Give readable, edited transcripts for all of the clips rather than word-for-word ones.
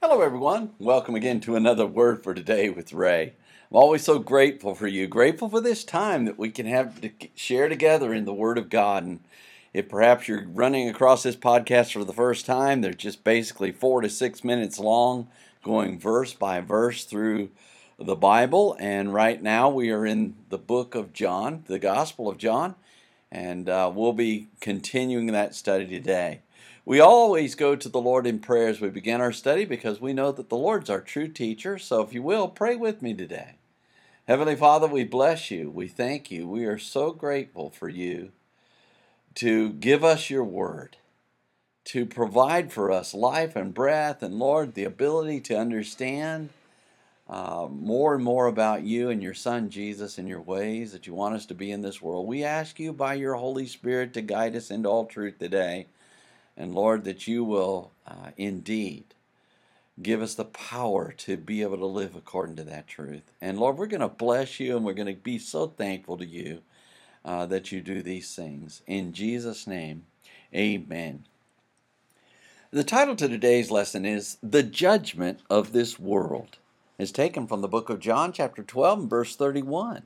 Hello, everyone. Welcome again to another Word for Today with Ray. I'm always so grateful for you, grateful for this time that we can have to share together in the Word of God. And if perhaps you're running across this podcast for the first time, they're just basically 4 to 6 minutes long, going verse by verse through the Bible. And right now we are in the book of John, the Gospel of John, and we'll be continuing that study today. We always go to the Lord in prayer as we begin our study because we know that the Lord's our true teacher. So if you will, pray with me today. Heavenly Father, we bless you. We thank you. We are so grateful for you to give us your word, to provide for us life and breath, and Lord, the ability to understand more and more about you and your Son Jesus and your ways that you want us to be in this world. We ask you by your Holy Spirit to guide us into all truth today. And Lord, that you will indeed give us the power to be able to live according to that truth. And Lord, we're going to bless you and we're going to be so thankful to you that you do these things. In Jesus' name, amen. The title to today's lesson is The Judgment of This World. It's taken from the book of John, chapter 12, and verse 31.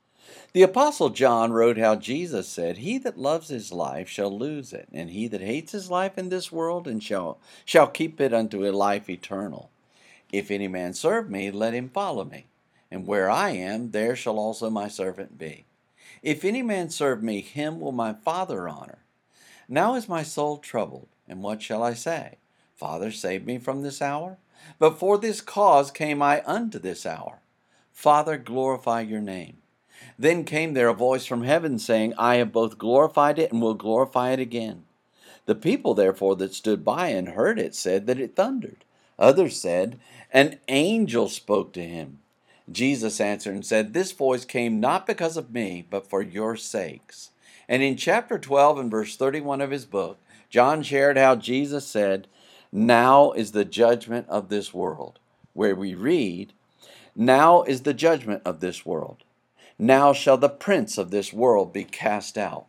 The Apostle John wrote how Jesus said, "He that loves his life shall lose it, and he that hates his life in this world and shall keep it unto a life eternal. If any man serve me, let him follow me, and where I am, there shall also my servant be. If any man serve me, him will my Father honor. Now is my soul troubled, and what shall I say? Father, save me from this hour? But for this cause came I unto this hour. Father, glorify your name." Then came there a voice from heaven, saying, "I have both glorified it and will glorify it again." The people therefore that stood by and heard it said that it thundered. Others said, "An angel spoke to him." Jesus answered and said, "This voice came not because of me, but for your sakes." And in chapter 12 and verse 31 of his book, John shared how Jesus said, "Now is the judgment of this world," where we read, "Now is the judgment of this world. Now shall the prince of this world be cast out."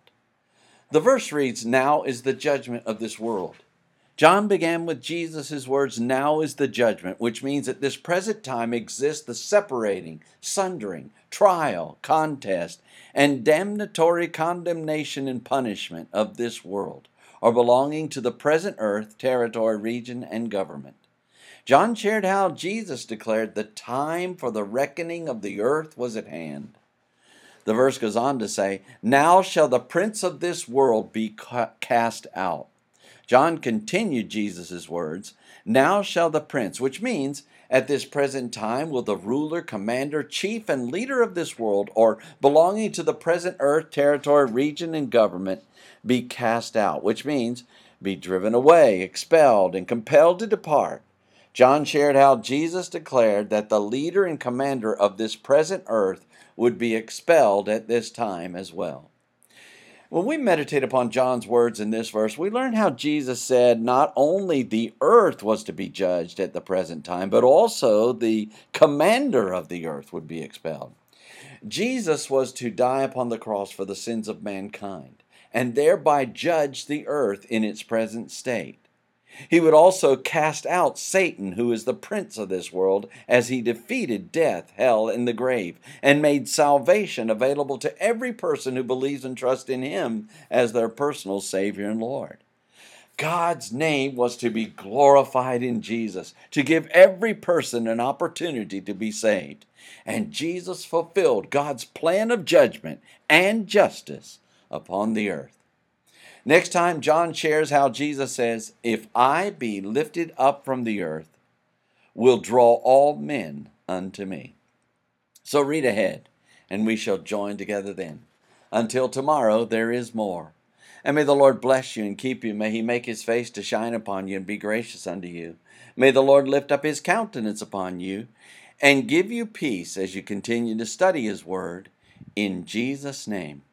The verse reads, "Now is the judgment of this world." John began with Jesus' words, "Now is the judgment," which means at this present time exists the separating, sundering, trial, contest, and damnatory condemnation and punishment of this world, or belonging to the present earth, territory, region, and government. John shared how Jesus declared the time for the reckoning of the earth was at hand. The verse goes on to say, "Now shall the prince of this world be cast out." John continued Jesus' words, "Now shall the prince," which means at this present time will the ruler, commander, chief, and leader of this world, or belonging to the present earth, territory, region, and government, be cast out, which means be driven away, expelled, and compelled to depart. John shared how Jesus declared that the leader and commander of this present earth would be expelled at this time as well. When we meditate upon John's words in this verse, we learn how Jesus said not only the earth was to be judged at the present time, but also the commander of the earth would be expelled. Jesus was to die upon the cross for the sins of mankind, and thereby judge the earth in its present state. He would also cast out Satan, who is the prince of this world, as he defeated death, hell, and the grave, and made salvation available to every person who believes and trusts in him as their personal Savior and Lord. God's name was to be glorified in Jesus, to give every person an opportunity to be saved. And Jesus fulfilled God's plan of judgment and justice upon the earth. Next time, John shares how Jesus says, "If I be lifted up from the earth, will draw all men unto me." So read ahead, and we shall join together then. Until tomorrow, there is more. And may the Lord bless you and keep you. May he make his face to shine upon you and be gracious unto you. May the Lord lift up his countenance upon you and give you peace as you continue to study his word. In Jesus' name.